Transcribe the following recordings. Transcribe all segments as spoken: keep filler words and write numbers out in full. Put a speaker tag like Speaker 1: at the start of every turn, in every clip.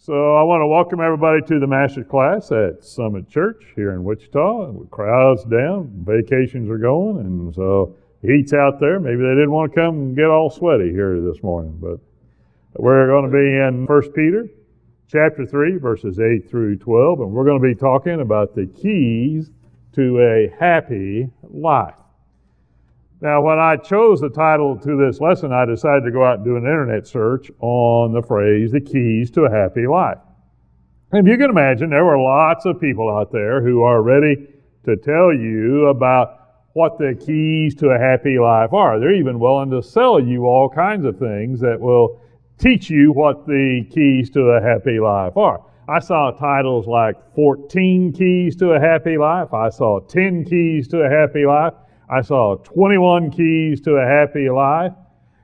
Speaker 1: So I want to welcome everybody to the Master's Class at Summit Church here in Wichita. The crowd's down, vacations are going, and so the heat's out there. Maybe they didn't want to come and get all sweaty here this morning, but we're going to be in First Peter chapter three, verses eight through twelve, and we're going to be talking about the keys to a happy life. Now, when I chose the title to this lesson, I decided to go out and do an internet search on the phrase, the keys to a happy life. And if you can imagine, there were lots of people out there who are ready to tell you about what the keys to a happy life are. They're even willing to sell you all kinds of things that will teach you what the keys to a happy life are. I saw titles like fourteen keys to a happy life. I saw ten keys to a happy life. I saw twenty-one keys to a happy life,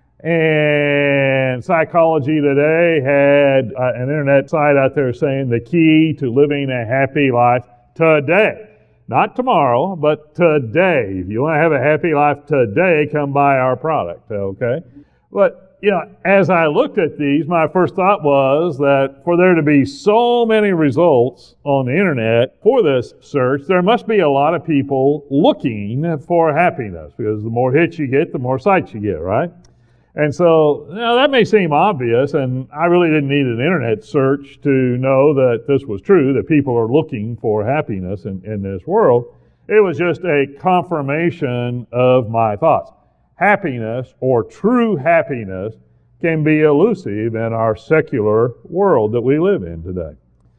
Speaker 1: and Psychology Today had uh, an internet site out there saying the key to living a happy life today. Not tomorrow, but today. If you want to have a happy life today, come buy our product, okay? But, you know, as I looked at these, my first thought was that for there to be so many results on the internet for this search, there must be a lot of people looking for happiness, because the more hits you get, the more sites you get, right? And so, you know, that may seem obvious, and I really didn't need an internet search to know that this was true, that people are looking for happiness in, in this world. It was just a confirmation of my thoughts. Happiness, or true happiness, can be elusive in our secular world that we live in today.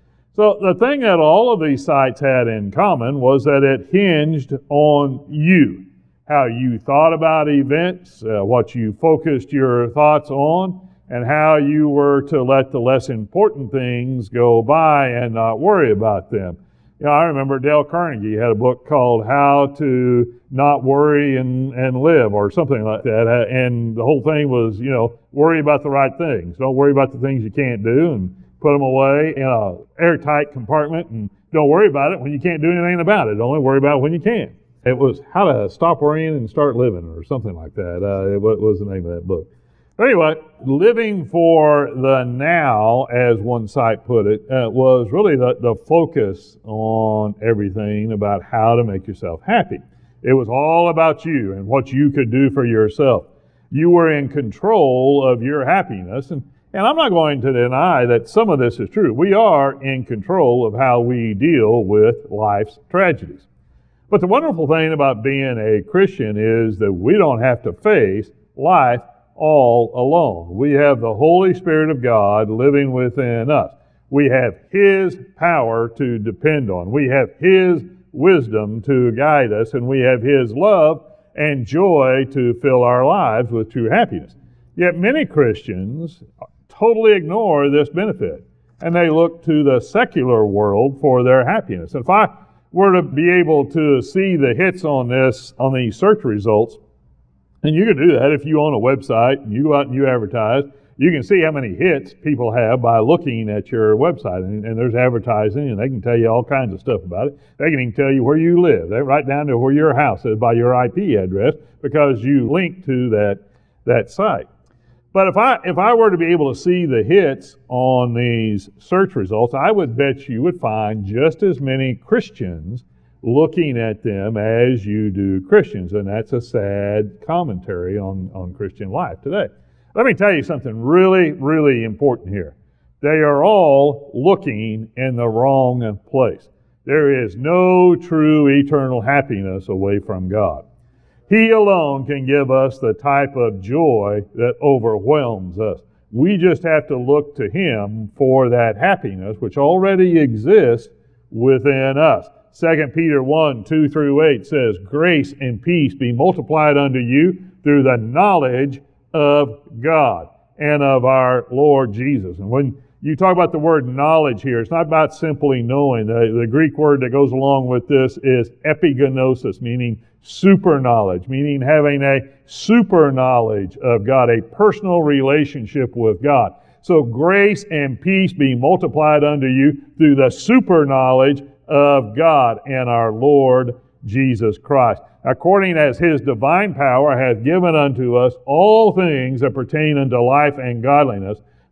Speaker 1: So the thing that all of these sites had in common was that it hinged on you, how you thought about events, uh, what you focused your thoughts on, and how you were to let the less important things go by and not worry about them. You know, I remember Dale Carnegie had a book called How to Not Worry and, and Live, or something like that. And the whole thing was, you know, worry about the right things. Don't worry about the things you can't do, and put them away in an airtight compartment, and don't worry about it when you can't do anything about it. Only worry about it when you can. It was How to Stop Worrying and Start Living, or something like that. Uh, it was the name of that book. Anyway, living for the now, as one site put it, uh, was really the, the focus on everything about how to make yourself happy. It was all about you and what you could do for yourself. You were in control of your happiness, and, and I'm not going to deny that some of this is true. We are in control of how we deal with life's tragedies. But the wonderful thing about being a Christian is that we don't have to face life all alone. We have the Holy Spirit of God living within us. We have His power to depend on. We have His wisdom to guide us, and we have His love and joy to fill our lives with true happiness. Yet many Christians totally ignore this benefit, and they look to the secular world for their happiness. And if I were to be able to see the hits on this, on these search results, and you can do that if you own a website and you go out and you advertise. You can see how many hits people have by looking at your website. And, and there's advertising, and they can tell you all kinds of stuff about it. They can even tell you where you live. They right down to where your house is by your I P address, because you link to that, that site. But if I, if I were to be able to see the hits on these search results, I would bet you would find just as many Christians looking at them as you do Christians, and that's a sad commentary on, on Christian life today. Let me tell you something really, really important here. They are all looking in the wrong place. There is no true eternal happiness away from God. He alone can give us the type of joy that overwhelms us. We just have to look to Him for that happiness which already exists within us. Second Peter one, two through eight says, "Grace and peace be multiplied unto you through the knowledge of God and of our Lord Jesus." And when you talk about the word knowledge here, it's not about simply knowing. The, the Greek word that goes along with this is epignosis, meaning super knowledge, meaning having a super knowledge of God, a personal relationship with God. So grace and peace be multiplied unto you through the super knowledge of God and our Lord Jesus Christ, according as His divine power hath given unto us all things that pertain unto life and godliness,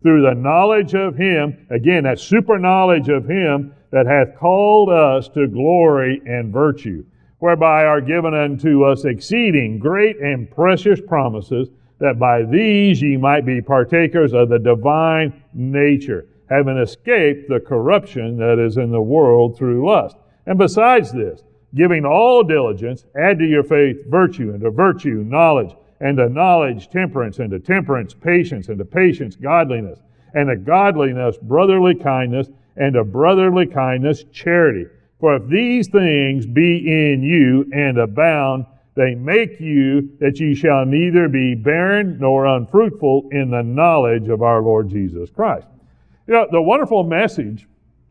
Speaker 1: through the knowledge of Him, again, that super knowledge of Him that hath called us to glory and virtue, whereby are given unto us exceeding great and precious promises, that by these ye might be partakers of the divine nature, having escaped the corruption that is in the world through lust. And besides this, giving all diligence, add to your faith virtue, and to virtue knowledge, and to knowledge temperance, and to temperance patience, and to patience godliness, and to godliness brotherly kindness, and to brotherly kindness charity. For if these things be in you and abound, they make you that ye shall neither be barren nor unfruitful in the knowledge of our Lord Jesus Christ. You know, the wonderful message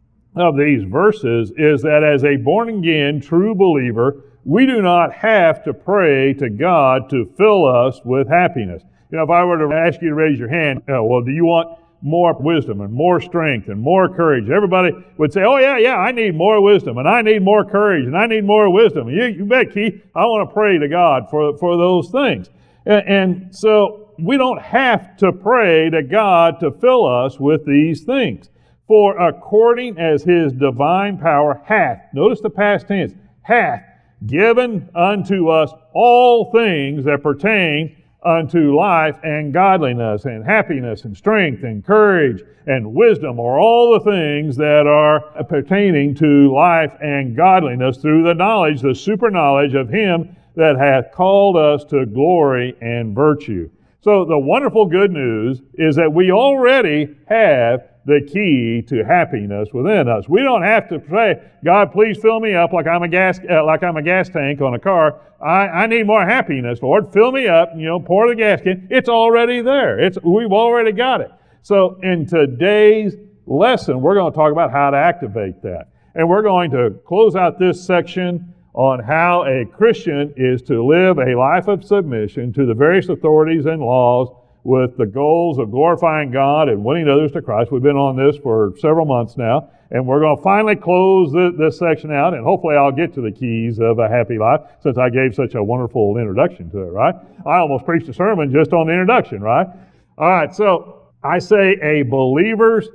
Speaker 1: of these verses is that as a born-again, true believer, we do not have to pray to God to fill us with happiness. You know, if I were to ask you to raise your hand, uh, well, do you want more wisdom and more strength and more courage? Everybody would say, oh, yeah, yeah, I need more wisdom, and I need more courage, and I need more wisdom. You, you bet, Keith, I want to pray to God for, for those things. And, and so we don't have to pray to God to fill us with these things. For according as His divine power hath, notice the past tense, hath given unto us all things that pertain unto life and godliness and happiness and strength and courage and wisdom, or all the things that are pertaining to life and godliness through the knowledge, the super knowledge of Him that hath called us to glory and virtue. So the wonderful good news is that we already have the key to happiness within us. We don't have to say, God, please fill me up like I'm a gas uh, like I'm a gas tank on a car. I, I need more happiness, Lord. Fill me up, you know, pour the gas in. It's already there. It's we've already got it. So in today's lesson, we're going to talk about how to activate that. And we're going to close out this section on how a Christian is to live a life of submission to the various authorities and laws with the goals of glorifying God and winning others to Christ. We've been on this for several months now, and we're going to finally close this, this section out, and hopefully I'll get to the keys of a happy life since I gave such a wonderful introduction to it, right? I almost preached a sermon just on the introduction, right? All right, so I say a believer's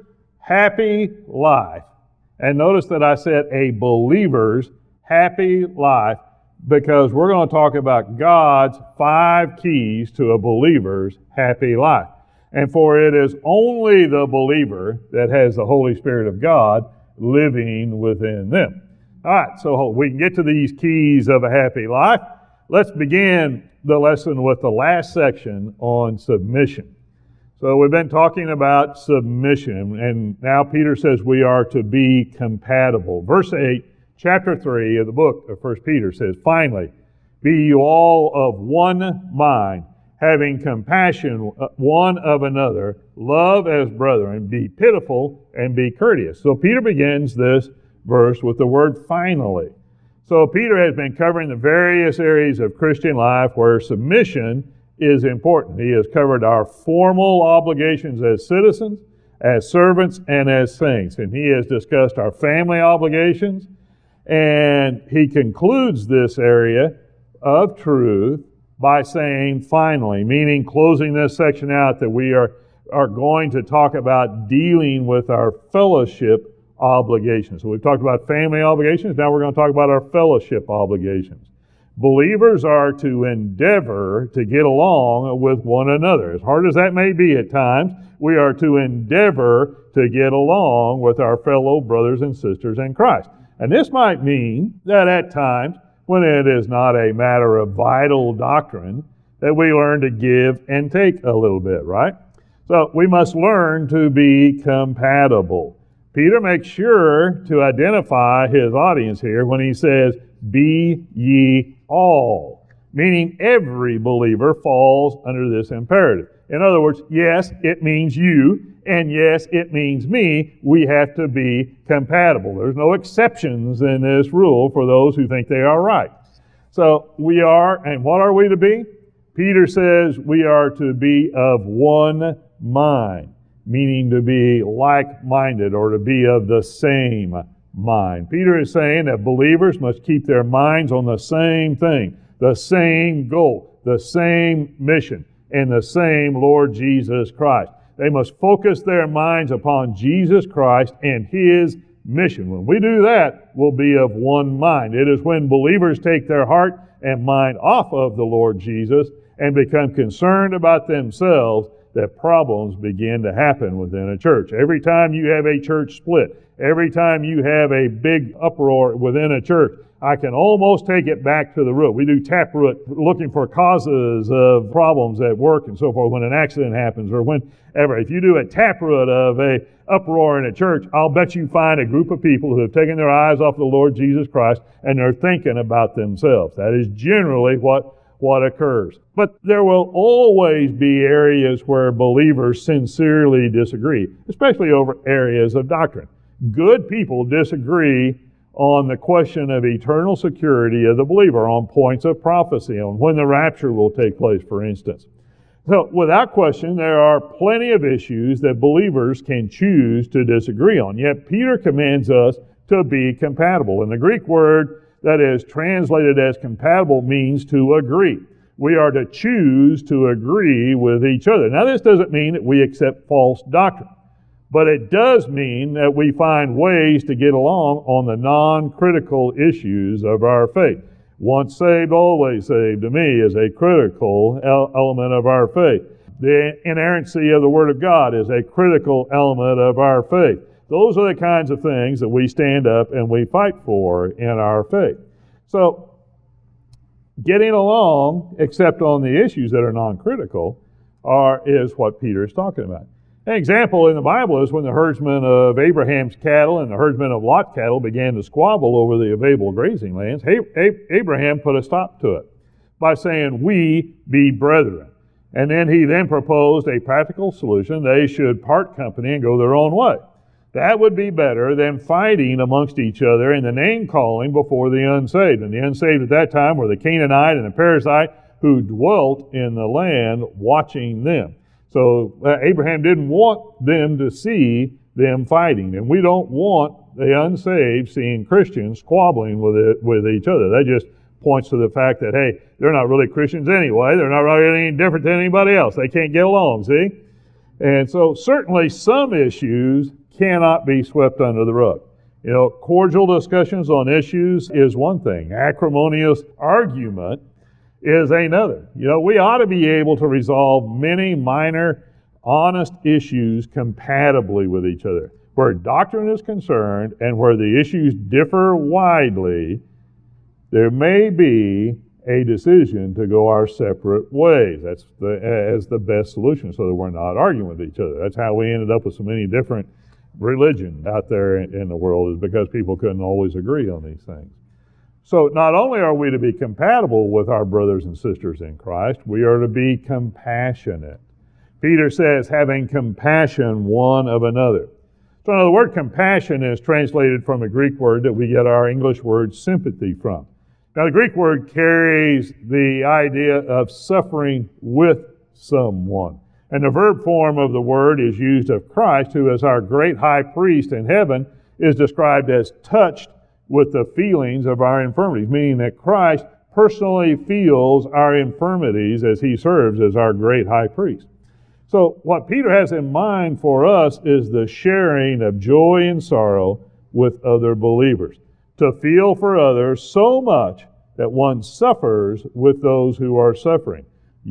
Speaker 1: happy life. And notice that I said a believer's happy life, because we're going to talk about God's five keys to a believer's happy life. And for it is only the believer that has the Holy Spirit of God living within them. All right, so we can get to these keys of a happy life. Let's begin the lesson with the last section on submission. So we've been talking about submission, and now Peter says we are to be compatible. Verse eight, chapter three of the book of First Peter says, finally, be you all of one mind, having compassion one of another, love as brethren, be pitiful and be courteous. So Peter begins this verse with the word finally. So Peter has been covering the various areas of Christian life where submission is important. He has covered our formal obligations as citizens, as servants, and as saints. And he has discussed our family obligations. And he concludes this area of truth by saying finally, meaning closing this section out, that we are, are going to talk about dealing with our fellowship obligations. So we've talked about family obligations. Now we're going to talk about our fellowship obligations. Believers are to endeavor to get along with one another. As hard as that may be at times, we are to endeavor to get along with our fellow brothers and sisters in Christ. And this might mean that at times, when it is not a matter of vital doctrine, that we learn to give and take a little bit, right? So we must learn to be compatible. Peter makes sure to identify his audience here when he says, be ye all, meaning every believer falls under this imperative. In other words, yes, it means you, and yes, it means me. We have to be compatible. There's no exceptions in this rule for those who think they are right. So we are, and what are we to be? Peter says we are to be of one mind, meaning to be like-minded or to be of the same mind. Peter is saying that believers must keep their minds on the same thing, the same goal, the same mission, and the same Lord Jesus Christ. They must focus their minds upon Jesus Christ and His mission. When we do that, we'll be of one mind. It is when believers take their heart and mind off of the Lord Jesus and become concerned about themselves that problems begin to happen within a church. Every time you have a church split, every time you have a big uproar within a church, I can almost take it back to the root. We do taproot, looking for causes of problems at work and so forth when an accident happens or whenever. If you do a taproot of a uproar in a church, I'll bet you find a group of people who have taken their eyes off the Lord Jesus Christ and they're thinking about themselves. That is generally what what occurs. But there will always be areas where believers sincerely disagree, especially over areas of doctrine. Good people disagree on the question of eternal security of the believer, on points of prophecy, on when the rapture will take place, for instance. So, without question, there are plenty of issues that believers can choose to disagree on. Yet, Peter commands us to be compatible. And the Greek word that is translated as compatible means to agree. We are to choose to agree with each other. Now, this doesn't mean that we accept false doctrine, but it does mean that we find ways to get along on the non-critical issues of our faith. Once saved, always saved, to me, is a critical element of our faith. The inerrancy of the Word of God is a critical element of our faith. Those are the kinds of things that we stand up and we fight for in our faith. So, getting along, except on the issues that are non-critical, are, is what Peter is talking about. An example in the Bible is when the herdsmen of Abraham's cattle and the herdsmen of Lot's cattle began to squabble over the available grazing lands. Abraham put a stop to it by saying, "We be brethren." And then he then proposed a practical solution. They should part company and go their own way. That would be better than fighting amongst each other and the name-calling before the unsaved. And the unsaved at that time were the Canaanite and the Perizzite who dwelt in the land watching them. So uh, Abraham didn't want them to see them fighting. And we don't want the unsaved seeing Christians squabbling with it, with each other. That just points to the fact that, hey, they're not really Christians anyway. They're not really any different than anybody else. They can't get along, see? And so certainly some issues cannot be swept under the rug. You know, cordial discussions on issues is one thing. Acrimonious argument is another. You know, we ought to be able to resolve many minor, honest issues compatibly with each other. Where doctrine is concerned and where the issues differ widely, there may be a decision to go our separate ways. That's the, as the best solution so that we're not arguing with each other. That's how we ended up with so many different religion out there in the world, is because people couldn't always agree on these things. So not only are we to be compatible with our brothers and sisters in Christ, we are to be compassionate. Peter says, having compassion one of another. So now the word compassion is translated from a Greek word that we get our English word sympathy from. Now the Greek word carries the idea of suffering with someone. And the verb form of the word is used of Christ, who as our great high priest in heaven is described as touched with the feelings of our infirmities, meaning that Christ personally feels our infirmities as he serves as our great high priest. So what Peter has in mind for us is the sharing of joy and sorrow with other believers, to feel for others so much that one suffers with those who are suffering.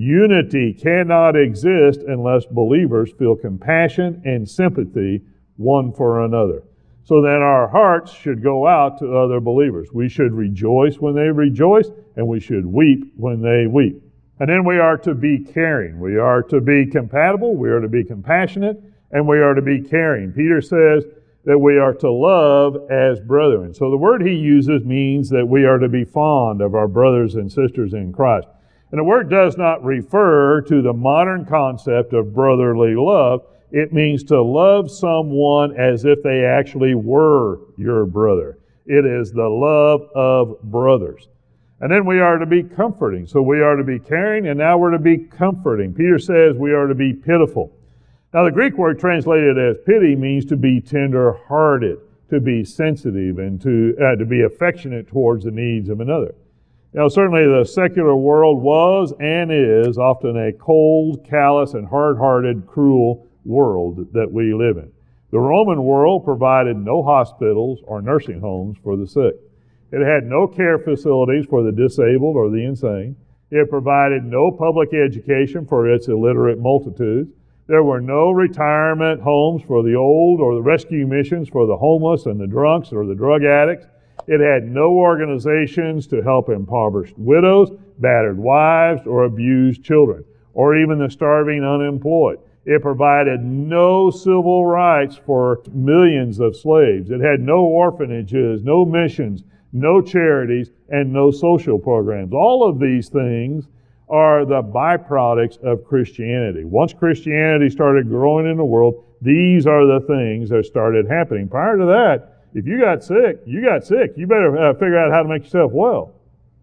Speaker 1: Unity cannot exist unless believers feel compassion and sympathy one for another. So then our hearts should go out to other believers. We should rejoice when they rejoice, and we should weep when they weep. And then we are to be caring. We are to be compatible, we are to be compassionate, and we are to be caring. Peter says that we are to love as brethren. So the word he uses means that we are to be fond of our brothers and sisters in Christ. And the word does not refer to the modern concept of brotherly love. It means to love someone as if they actually were your brother. It is the love of brothers. And then we are to be comforting. So we are to be caring, and now we're to be comforting. Peter says we are to be pitiful. Now the Greek word translated as pity means to be tender-hearted, to be sensitive, and to, uh, to be affectionate towards the needs of another. You know, certainly the secular world was and is often a cold, callous, and hard-hearted, cruel world that we live in. The Roman world provided no hospitals or nursing homes for the sick. It had no care facilities for the disabled or the insane. It provided no public education for its illiterate multitudes. There were no retirement homes for the old or the rescue missions for the homeless and the drunks or the drug addicts. It had no organizations to help impoverished widows, battered wives, or abused children, or even the starving unemployed. It provided no civil rights for millions of slaves. It had no orphanages, no missions, no charities, and no social programs. All of these things are the byproducts of Christianity. Once Christianity started growing in the world, these are the things that started happening. Prior to that, if you got sick, you got sick. You better uh, figure out how to make yourself well.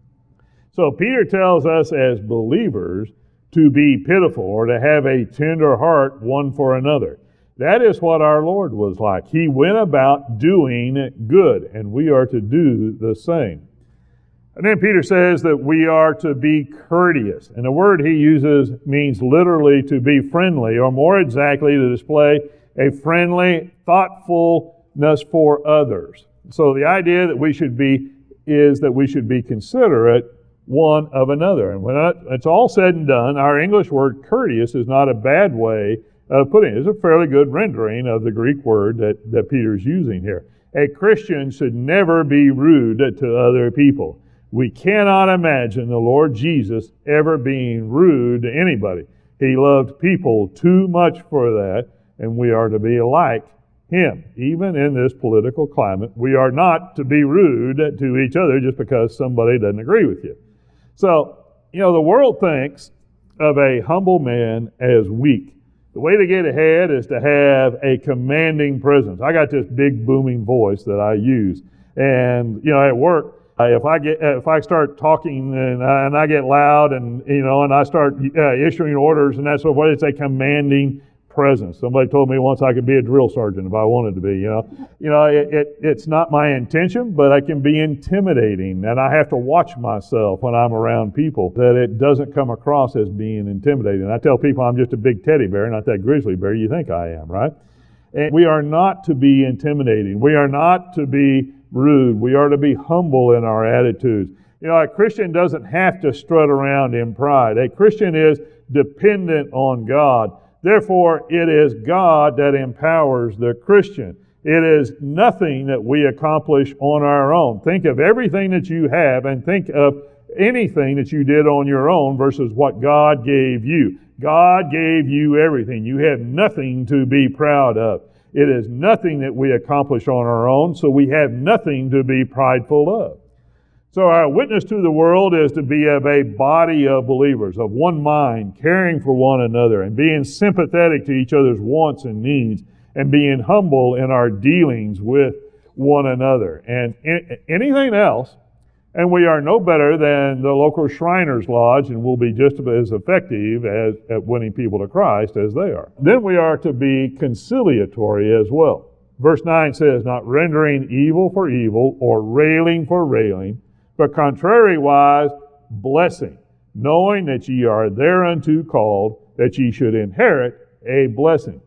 Speaker 1: So Peter tells us as believers to be pitiful or to have a tender heart one for another. That is what our Lord was like. He went about doing good, and we are to do the same. And then Peter says that we are to be courteous. And the word he uses means literally to be friendly, or more exactly to display a friendly thoughtfulness for others. So the idea that we should be is that we should be considerate one of another. And when it's all said and done, our English word courteous is not a bad way of putting it. It's a fairly good rendering of the Greek word that, that Peter's using here. A Christian should never be rude to other people. We cannot imagine the Lord Jesus ever being rude to anybody. He loved people too much for that, and we are to be like Him. Even in this political climate, we are not to be rude to each other just because somebody doesn't agree with you. So, you know, the world thinks of a humble man as weak. The way to get ahead is to have a commanding presence. I got this big booming voice that I use, and you know, at work, Uh, if I get, uh, if I start talking and, uh, and I get loud and you know, and I start uh, issuing orders and that sort of way, it's a commanding presence. Somebody told me once I could be a drill sergeant if I wanted to be. You know, you know, it, it it's not my intention, but I can be intimidating, and I have to watch myself when I'm around people that it doesn't come across as being intimidating. I tell people I'm just a big teddy bear, not that grizzly bear you think I am, right? And we are not to be intimidating. We are not to be rude. We are to be humble in our attitudes. You know, a Christian doesn't have to strut around in pride. A Christian is dependent on God. Therefore, it is God that empowers the Christian. It is nothing that we accomplish on our own. Think of everything that you have and think of anything that you did on your own versus what God gave you. God gave you everything. You have nothing to be proud of. It is nothing that we accomplish on our own, so we have nothing to be prideful of. So our witness to the world is to be of a body of believers, of one mind, caring for one another, and being sympathetic to each other's wants and needs, and being humble in our dealings with one another. And anything else, and we are no better than the local Shriners Lodge, and will be just as effective as, at winning people to Christ as they are. Then we are to be conciliatory as well. Verse nine says, not rendering evil for evil or railing for railing, but contrariwise blessing, knowing that ye are thereunto called, that ye should inherit a blessing.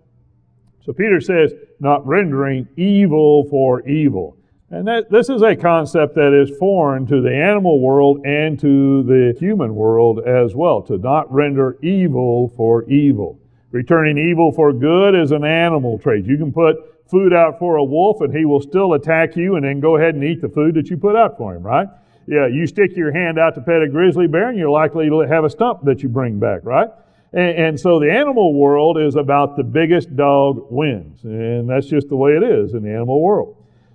Speaker 1: So Peter says, not rendering evil for evil. And that, this is a concept that is foreign to the animal world and to the human world as well, to not render evil for evil. Returning evil for good is an animal trait. You can put food out for a wolf and he will still attack you and then go ahead and eat the food that you put out for him, right? Yeah, you stick your hand out to pet a grizzly bear and you're likely to have a stump that you bring back, right? And, and so the animal world is about the biggest dog wins. And that's just the way it is in the animal world.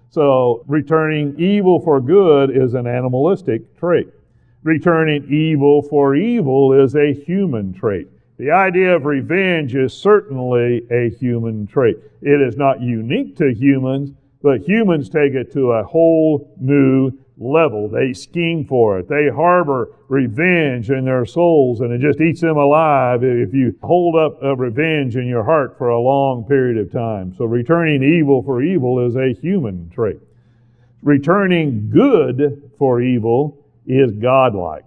Speaker 1: So returning evil for good is an animalistic trait. Returning evil for evil is a human trait. The idea of revenge is certainly a human trait. It is not unique to humans, but humans take it to a whole new level. They scheme for it. They harbor revenge in their souls, and it just eats them alive if you hold up a revenge in your heart for a long period of time. So returning evil for evil is a human trait. Returning good for evil is godlike.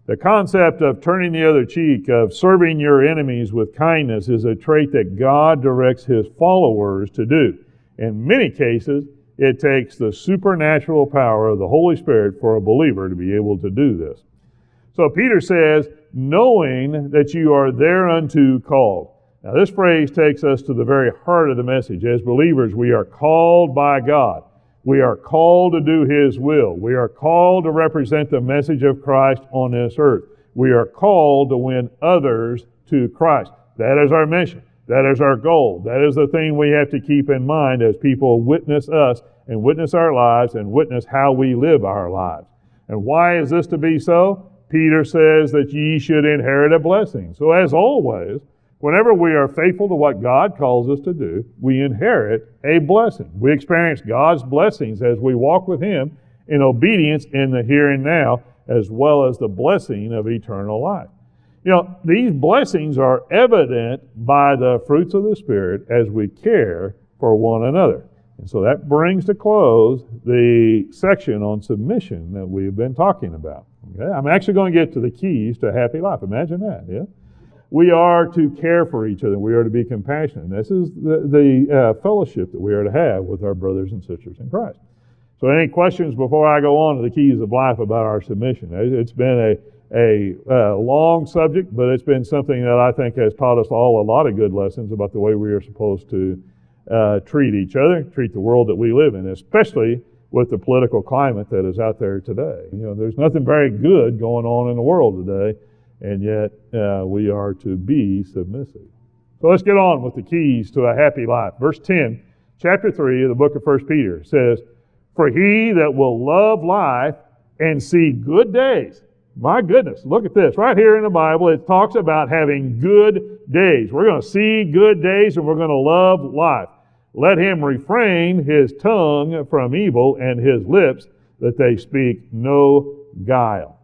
Speaker 1: The concept of turning the other cheek, of serving your enemies with kindness, is a trait that God directs His followers to do. In many cases, it takes the supernatural power of the Holy Spirit for a believer to be able to do this. So Peter says, knowing that you are thereunto called. Now this phrase takes us to the very heart of the message. As believers, we are called by God. We are called to do His will. We are called to represent the message of Christ on this earth. We are called to win others to Christ. That is our mission. That is our goal. That is the thing we have to keep in mind as people witness us and witness our lives and witness how we live our lives. And why is this to be so? Peter says that ye should inherit a blessing. So as always, whenever we are faithful to what God calls us to do, we inherit a blessing. We experience God's blessings as we walk with Him in obedience in the here and now, as well as the blessing of eternal life. You know, these blessings are evident by the fruits of the Spirit as we care for one another. And so that brings to close the section on submission that we've been talking about. Okay? I'm actually going to get to the keys to a happy life. Imagine that, yeah? We are to care for each other. We are to be compassionate. This is the, the uh, fellowship that we are to have with our brothers and sisters in Christ. So any questions before I go on to the keys of life about our submission? It's been a, a uh, long subject, but it's been something that I think has taught us all a lot of good lessons about the way we are supposed to uh, treat each other, treat the world that we live in, especially with the political climate that is out there today. You know, there's nothing very good going on in the world today, and yet uh, we are to be submissive. So let's get on with the keys to a happy life. Verse ten, chapter three of the book of First Peter says, "For he that will love life and see good days." My goodness, look at this. Right here in the Bible, it talks about having good days. We're going to see good days and we're going to love life. "Let him refrain his tongue from evil and his lips that they speak no guile."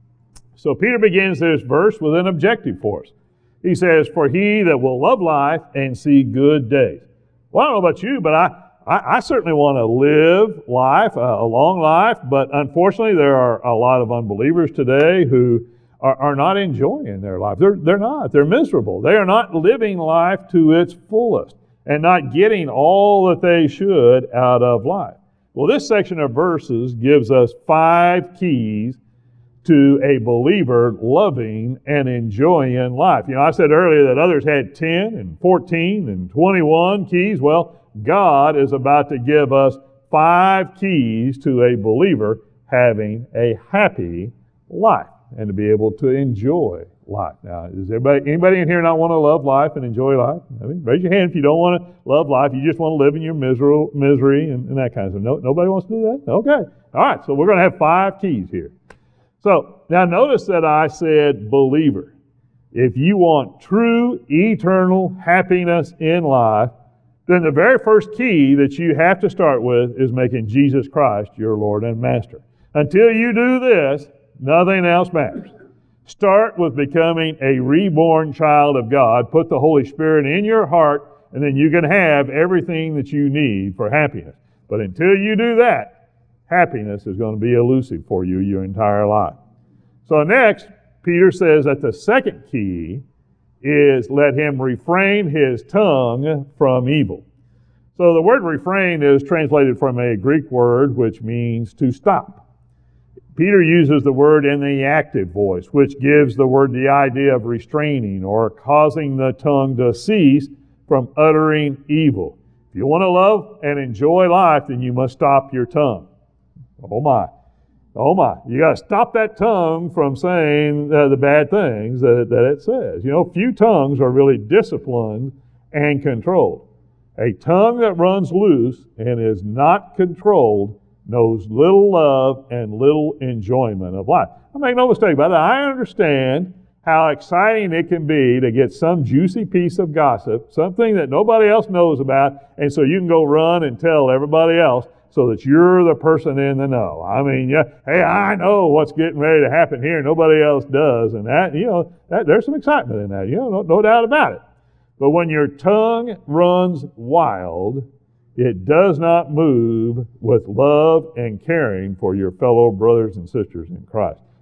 Speaker 1: So Peter begins this verse with an objective for us. He says, "For he that will love life and see good days." Well, I don't know about you, but I, I, I certainly want to live life, a long life, but unfortunately there are a lot of unbelievers today who are, are not enjoying their life. They're, they're not. They're miserable. They are not living life to its fullest and not getting all that they should out of life. Well, this section of verses gives us five keys to a believer loving and enjoying life. You know, I said earlier that others had ten and fourteen and twenty-one keys. Well, God is about to give us five keys to a believer having a happy life and to be able to enjoy life. Now, does everybody, anybody in here not want to love life and enjoy life? I mean, raise your hand if you don't want to love life. You just want to live in your misery, misery and, and that kind of stuff. No, nobody wants to do that? Okay. All right, so we're going to have five keys here. So, now notice that I said believer. If you want true, eternal happiness in life, then the very first key that you have to start with is making Jesus Christ your Lord and Master. Until you do this, nothing else matters. Start with becoming a reborn child of God. Put the Holy Spirit in your heart, and then you can have everything that you need for happiness. But until you do that, happiness is going to be elusive for you your entire life. So next, Peter says that the second key is let him refrain his tongue from evil. So the word refrain is translated from a Greek word which means to stop. Peter uses the word in the active voice, which gives the word the idea of restraining or causing the tongue to cease from uttering evil. If you want to love and enjoy life, then you must stop your tongue. Oh my. Oh my. You got to stop that tongue from saying uh, the bad things that, that it says. You know, few tongues are really disciplined and controlled. A tongue that runs loose and is not controlled knows little love and little enjoyment of life. I make no mistake about it. I understand how exciting it can be to get some juicy piece of gossip, something that nobody else knows about, and so you can go run and tell everybody else so that you're the person in the know. I mean, yeah, hey, I know what's getting ready to happen here. Nobody else does. And that, you know, that, there's some excitement in that. You know, no, no doubt about it. But when your tongue runs wild, it does not move with love and caring for your fellow brothers and sisters in Christ.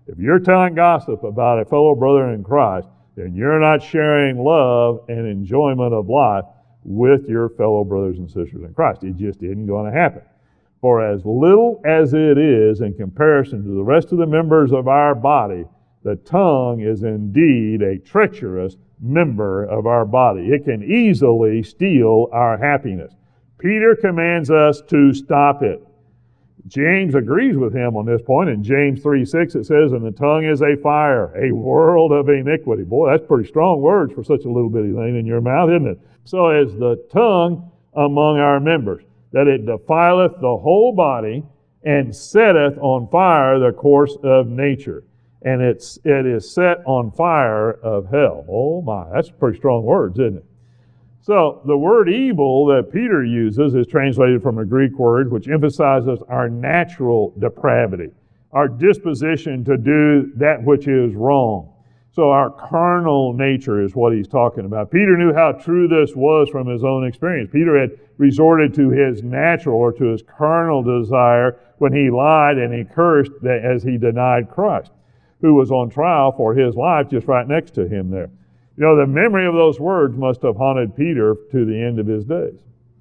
Speaker 1: If you're telling gossip about a fellow brother in Christ, then you're not sharing love and enjoyment of life with your fellow brothers and sisters in Christ. It just isn't going to happen. For as little as it is in comparison to the rest of the members of our body, the tongue is indeed a treacherous member of our body. It can easily steal our happiness. Peter commands us to stop it. James agrees with him on this point. In James three six it says, and the tongue is a fire, a world of iniquity. Boy, that's pretty strong words for such a little bitty thing in your mouth, isn't it? So is the tongue among our members, that it defileth the whole body, and setteth on fire the course of nature. And it's, it is set on fire of hell. Oh my, that's pretty strong words, isn't it? So the word evil that Peter uses is translated from a Greek word which emphasizes our natural depravity, our disposition to do that which is wrong. So our carnal nature is what he's talking about. Peter knew how true this was from his own experience. Peter had resorted to his natural or to his carnal desire when he lied and he cursed as he denied Christ, who was on trial for his life just right next to him there. You know, the memory of those words must have haunted Peter to the end of his days.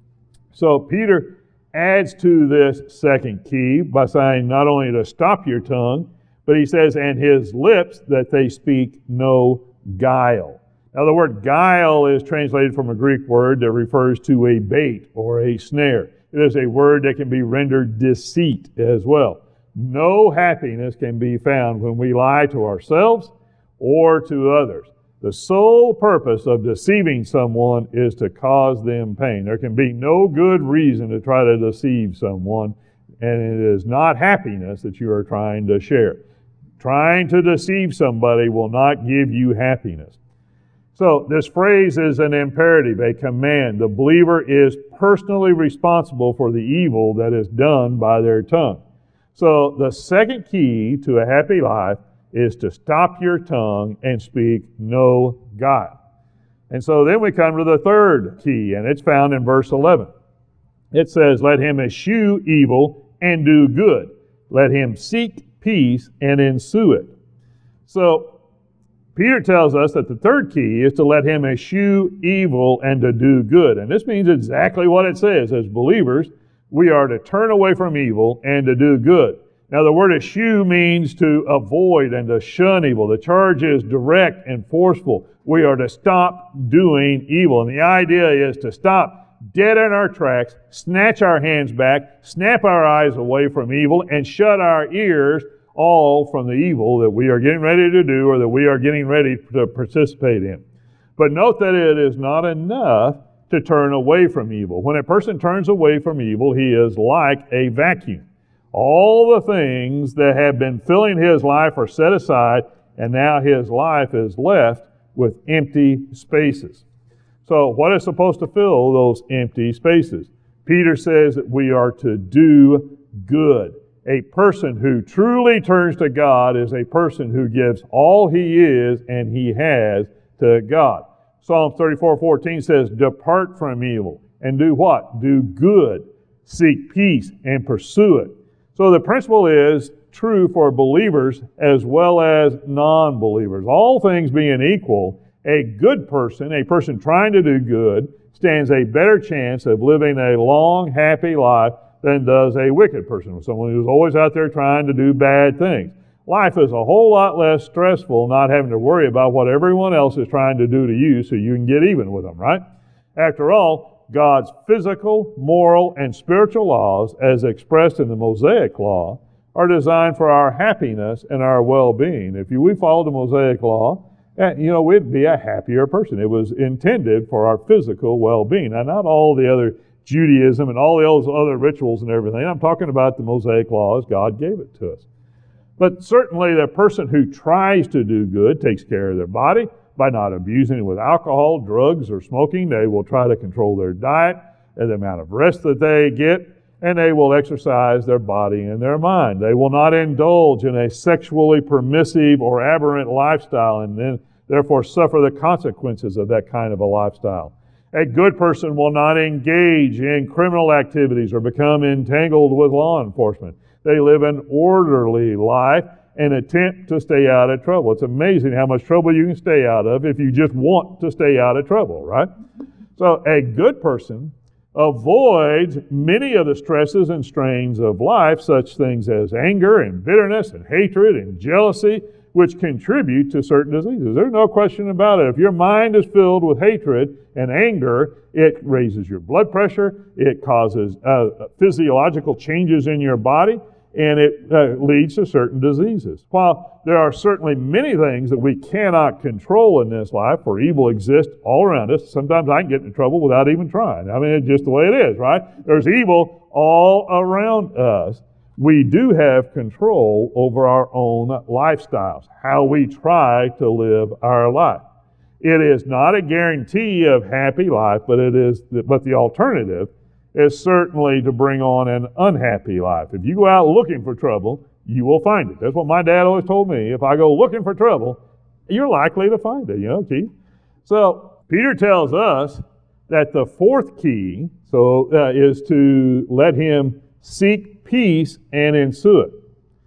Speaker 1: So Peter adds to this second key by saying not only to stop your tongue, but he says, and his lips, that they speak no guile. Now the word guile is translated from a Greek word that refers to a bait or a snare. It is a word that can be rendered deceit as well. No happiness can be found when we lie to ourselves or to others. The sole purpose of deceiving someone is to cause them pain. There can be no good reason to try to deceive someone, and it is not happiness that you are trying to share. Trying to deceive somebody will not give you happiness. So this phrase is an imperative, a command. The believer is personally responsible for the evil that is done by their tongue. So the second key to a happy life is to stop your tongue and speak no guile. And so then we come to the third key, and it's found in verse eleven. It says, let him eschew evil and do good. Let him seek peace and ensue it. So Peter tells us that the third key is to let him eschew evil and to do good. And this means exactly what it says. As believers, we are to turn away from evil and to do good. Now, the word eschew means to avoid and to shun evil. The charge is direct and forceful. We are to stop doing evil. And the idea is to stop dead in our tracks, snatch our hands back, snap our eyes away from evil, and shut our ears all from the evil that we are getting ready to do or that we are getting ready to participate in. But note that it is not enough to turn away from evil. When a person turns away from evil, he is like a vacuum. All the things that have been filling his life are set aside, and now his life is left with empty spaces. So what is supposed to fill those empty spaces? Peter says that we are to do good. A person who truly turns to God is a person who gives all he is and he has to God. Psalm thirty-four fourteen says, depart from evil and do what? Do good. Seek peace and pursue it. So the principle is true for believers as well as non-believers. All things being equal, a good person, a person trying to do good, stands a better chance of living a long, happy life than does a wicked person, someone who's always out there trying to do bad things. Life is a whole lot less stressful not having to worry about what everyone else is trying to do to you so you can get even with them, right? After all, God's physical, moral, and spiritual laws, as expressed in the Mosaic Law, are designed for our happiness and our well-being. If we followed the Mosaic Law, you know, we'd be a happier person. It was intended for our physical well-being. Now, not all the other Judaism and all those other rituals and everything. I'm talking about the Mosaic Law as God gave it to us. But certainly the person who tries to do good takes care of their body by not abusing it with alcohol, drugs, or smoking. They will try to control their diet and the amount of rest that they get, and they will exercise their body and their mind. They will not indulge in a sexually permissive or aberrant lifestyle and then therefore suffer the consequences of that kind of a lifestyle. A good person will not engage in criminal activities or become entangled with law enforcement. They live an orderly life and attempt to stay out of trouble. It's amazing how much trouble you can stay out of if you just want to stay out of trouble, right? So a good person avoids many of the stresses and strains of life, such things as anger and bitterness and hatred and jealousy, which contribute to certain diseases. There's no question about it. If your mind is filled with hatred and anger, it raises your blood pressure, it causes uh, physiological changes in your body, and it uh, leads to certain diseases. While there are certainly many things that we cannot control in this life, for evil exists all around us. Sometimes I can get into trouble without even trying. I mean, it's just the way it is, right? There's evil all around us. We do have control over our own lifestyles, how we try to live our life. It is not a guarantee of happy life, but it is, but the alternative is certainly to bring on an unhappy life. If you go out looking for trouble, you will find it. That's what my dad always told me. If I go looking for trouble, you're likely to find it, you know, Keith. So Peter tells us that the fourth key so uh, is to let him seek peace and ensue it.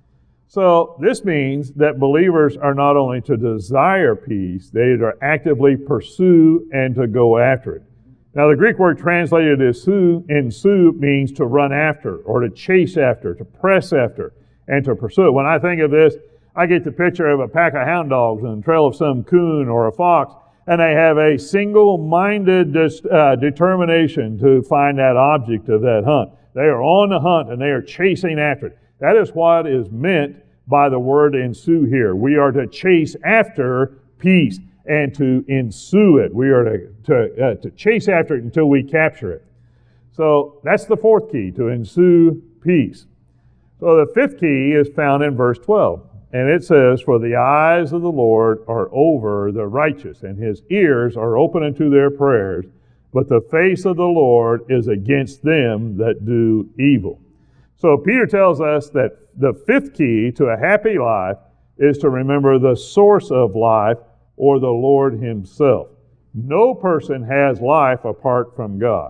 Speaker 1: So this means that believers are not only to desire peace, they are to actively pursue and to go after it. Now, the Greek word translated as ensue, ensue means to run after or to chase after, to press after, and to pursue. When I think of this, I get the picture of a pack of hound dogs on the trail of some coon or a fox, and they have a single-minded dis, uh, determination to find that object of that hunt. They are on the hunt, and they are chasing after it. That is what is meant by the word ensue here. We are to chase after peace and to ensue it. We are to, to, uh, to chase after it until we capture it. So that's the fourth key, to ensue peace. So the fifth key is found in verse twelve. And it says, "For the eyes of the Lord are over the righteous, and his ears are open unto their prayers. But the face of the Lord is against them that do evil." So Peter tells us that the fifth key to a happy life is to remember the source of life, or the Lord himself. No person has life apart from God.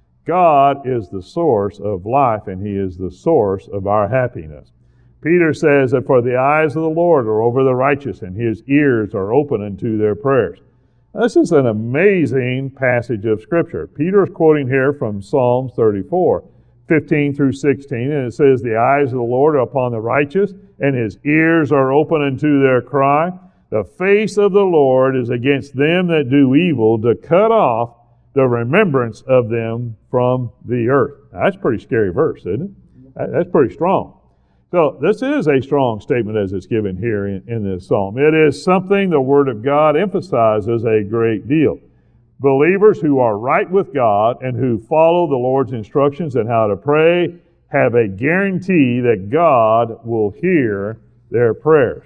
Speaker 1: God is the source of life, and he is the source of our happiness. Peter says that for the eyes of the Lord are over the righteous, and his ears are open unto their prayers. This is an amazing passage of Scripture. Peter is quoting here from Psalms thirty-four, fifteen through sixteen, and it says, "The eyes of the Lord are upon the righteous, and his ears are open unto their cry. The face of the Lord is against them that do evil, to cut off the remembrance of them from the earth." Now, that's a pretty scary verse, isn't it? That's pretty strong. So this is a strong statement as it's given here in, in this psalm. It is something the Word of God emphasizes a great deal. Believers who are right with God and who follow the Lord's instructions on how to pray have a guarantee that God will hear their prayers.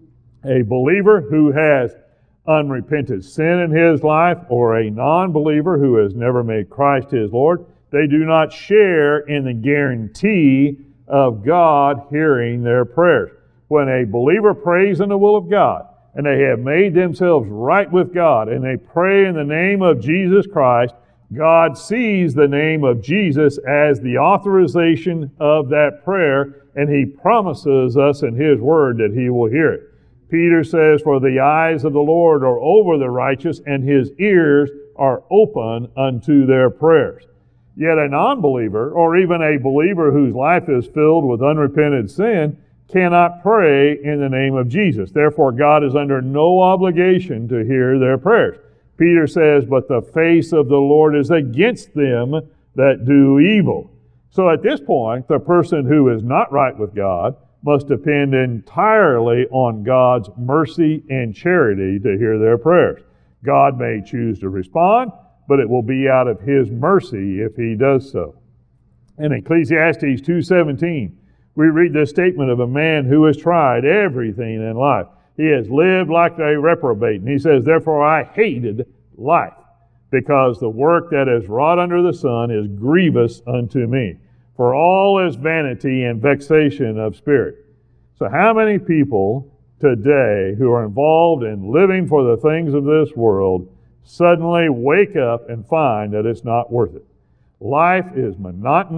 Speaker 1: A believer who has unrepented sin in his life, or a non-believer who has never made Christ his Lord, they do not share in the guarantee of God hearing their prayers. When a believer prays in the will of God, and they have made themselves right with God, and they pray in the name of Jesus Christ, God sees the name of Jesus as the authorization of that prayer, and he promises us in his word that he will hear it. Peter says, "For the eyes of the Lord are over the righteous, and his ears are open unto their prayers." Yet a non-believer, or even a believer whose life is filled with unrepented sin, cannot pray in the name of Jesus. Therefore, God is under no obligation to hear their prayers. Peter says, "But the face of the Lord is against them that do evil." So at this point, the person who is not right with God must depend entirely on God's mercy and charity to hear their prayers. God may choose to respond, but it will be out of his mercy if he does so. In Ecclesiastes two seventeen, we read this statement of a man who has tried everything in life. He has lived like a reprobate, and he says, "Therefore I hated life, because the work that is wrought under the sun is grievous unto me. For all is vanity and vexation of spirit." So how many people today who are involved in living for the things of this world suddenly wake up and find that it's not worth it? Life is monotonous.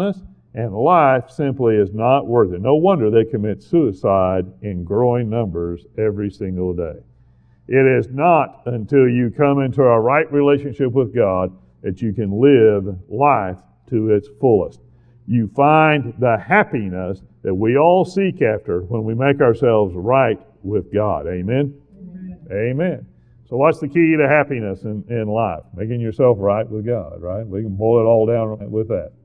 Speaker 1: And life simply is not worth it. No wonder they commit suicide in growing numbers every single day. It is not until you come into a right relationship with God that you can live life to its fullest. You find the happiness that we all seek after when we make ourselves right with God. Amen? Amen. Amen. So what's the key to happiness in, in life? Making yourself right with God, right? We can boil it all down with that.